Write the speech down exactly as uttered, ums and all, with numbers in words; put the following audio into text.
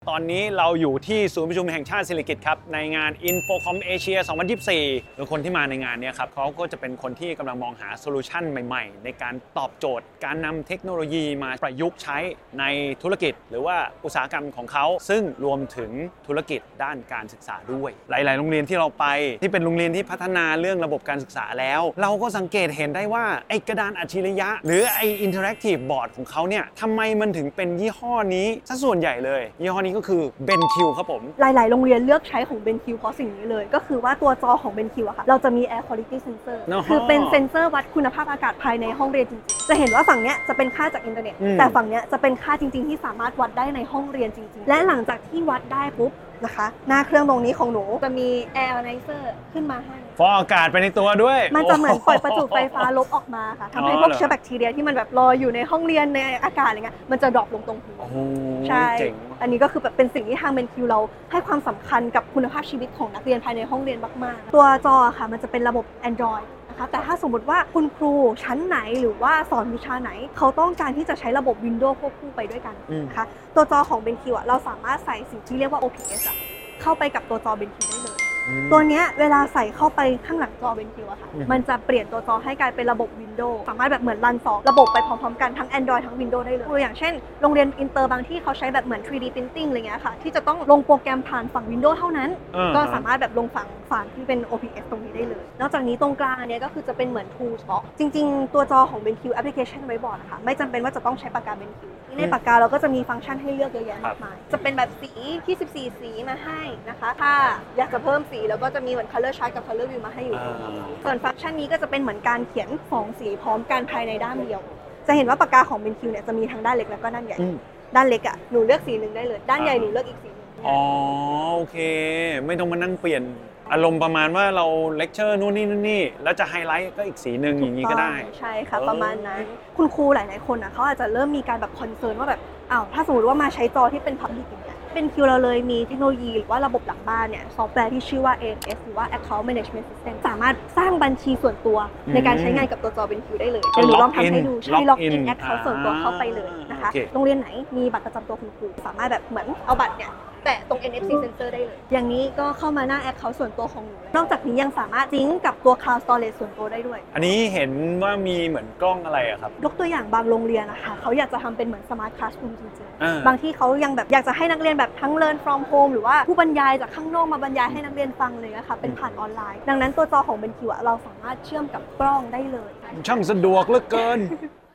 ตอนนี้เราอยู่ที่ศูนย์ประชุมแห่งชาติสิริกิติ์ครับในงาน Infocom Asia สองพันยี่สิบสี่โดยคนที่มาในงานนี้ครับเขาก็จะเป็นคนที่กำลังมองหาโซลูชันใหม่ๆในการตอบโจทย์การนำเทคโนโลยีมาประยุกต์ใช้ในธุรกิจหรือว่าอุตสาหกรรมของเขาซึ่งรวมถึงธุรกิจด้านการศึกษาด้วยหลายๆโรงเรียนที่เราไปที่เป็นโรงเรียนที่พัฒนาเรื่องระบบการศึกษาแล้วเราก็สังเกตเห็นได้ว่าไอ้กระดานอัจฉริยะหรือไอ้ Interactive Board ของเขาเนี่ยทำไมมันถึงเป็นยี่ห้อนี้ซะส่วนใหญ่เลยยี่ห้อนี้ก็คือ BenQ ครับผมหลายๆโรงเรียนเลือกใช้ของ BenQ เพราะสิ่งนี้เลยก็คือว่าตัวจอของ BenQ อะค่ะเราจะมี Air Quality Sensor คือเป็นเซ็นเซอร์วัดคุณภาพอากาศภายในห้องเรียนจริงๆจะเห็นว่าฝั่งเนี้ยจะเป็นค่าจากอินเทอร์เน็ตแต่ฝั่งเนี้ยจะเป็นค่าจริงๆที่สามารถวัดได้ในห้องเรียนจริงๆและหลังจากที่วัดได้ปุ๊บนะคะหน้าเครื่องตรงนี้ของหนูจะมี Air Ionizers ขึ้นมาให้ฟอกอากาศไปในตัวด้วยมันจะเหมือนปล่อยประจุไฟฟ้าลบออกมาค่ะทำให้พวกเชื้อแบคทีเรียที่มันแบบลอยอยู่ในห้องเรียนในอากาศอะไรเงี้ยมันจะดรอปลงตรงหัวใช่อันนี้ก็คือแบบเป็นสิ่งที่ทาง BenQ เราให้ความสำคัญกับคุณภาพชีวิตของนักเรียนภายในห้องเรียนมากๆตัวจอค่ะมันจะเป็นระบบ Androidแต่ถ้าสมมติว่าคุณครูชั้นไหนหรือว่าสอนวิชาไหนเขาต้องการที่จะใช้ระบบ Windows ควบคู่ไปด้วยกันนะคะตัวจอของ BenQ อ่ะเราสามารถใส่สิ่งที่เรียกว่า โอ พี เอส อ่ะเข้าไปกับตัวจอ BenQ ได้เลยตัวเนี้ยเวลาใส่เข้าไปข้างหลังจอ BenQ อะค่ะมันจะเปลี่ยนตัวจอให้กลายเป็นระบบ Windows สามารถแบบเหมือนรันสองระบบไปพร้อมๆกันทั้ง Android ทั้ง Windows ได้เลยตัวอย่างเช่นโรงเรียนอินเตอร์บางที่เขาใช้แบบเหมือน ทรี ดี Printing อะไรเงี้ยค่ะที่จะต้องลงโปรแกรมผ่านฝั่ง Windows เท่านั้นก็สามารถแบบลงฝั่งฝั่งที่เป็น โอ พี เอส ตรงนี้ได้เลยนอกจากนี้ตรงกลางอันนี้ก็คือจะเป็นเหมือน Tool Box จริงๆตัวจอของ BenQ Application Whiteboard นะคะไม่จำเป็นว่าจะต้องใช้ปากกา BenQ ในปากกาเราก็จะมีฟังก์ชันให้เลือกเยอะแยะมากมายจะเป็นแบบสีที่สิบสี่สีมาให้นะคะถ้าอยากจะเพิ่มสีแล้วก็จะมีเหมือน Color Chart กับ Color View มาให้อยู่ส่วนฟังก์ชันนี้ก็จะเป็นเหมือนการเขียนสองสีพร้อมกันภายในด้านเดียวจะเห็นว่าปากกาของ BenQ เนี่ยจะมีทั้งด้านเล็กแล้วก็ด้านใหญ่ด้านเล็กอ่ะหนูเลือกสีหนึ่งได้เลยด้านใหญ่หนูเลือกอีกสีนึงอ๋อโอเคไม่ต้องมานั่งเปลี่ยนอารมณ์ประมาณว่าเราเลคเชอร์นู่นนี่นู่นนี่แล้วจะไฮไลท์ก็อีกสีนึงอย่างนี้ก็ได้ใช่ค่ะประมาณนั้นคุณครูหลายๆคนอ่ะเขาอาจจะเริ่มมีการแบบคอนเซิร์นว่าแบบอ้าวถ้าสมมติว่ามาใช้จอที่เป็น Public อย่างเงี้ยBenQเราเลยมีเทคโนโลยีหรือว่าระบบหลังบ้านเนี่ยซอฟต์แวร์ที่ชื่อว่า เอ เอ็ม เอส หรือว่า Account Management System สามารถสร้างบัญชีส่วนตัวในการใช้งานกับตัวจอ BenQ ได้เลยเดี๋ยวหนูลองทำให้ดูใช้ล็อกอิน Account ส่วนตัวเข้าไปเลยนะคะโรงเรียนไหนมีบัตรประจำตัวคุณครูสามารถแบบเหมือนเอาบัตรเนี่ยแตะตรง เอ็น เอฟ ซี Sensor ได้เลยอย่างนี้ก็เข้ามาหน้า Account ส่วนตัวของหนูนอกจากนี้ยังสามารถซิงก์กับตัว Cloud Storage ส่วนตัวได้ด้วยอันนี้เห็นว่ามีเหมือนกล้องอะไรอะครับยกตัวอย่างบางโรงเรียนนะคะเขาอยากจะทำเป็นเหมือน Smart Classroom จริงๆบางที่เขายังแบบอยากจะให้นักเรียนแบบทั้ง Learn from home หรือว่าผู้บรรยายจากข้างนอกมาบรรยายให้นักเรียนฟังเลยนะคะเป็นผ่านออนไลน์ดังนั้นตัวจอของ BenQเราสามารถเชื่อมกับกล้องได้เลยช่างสะดวกเหลือเกิน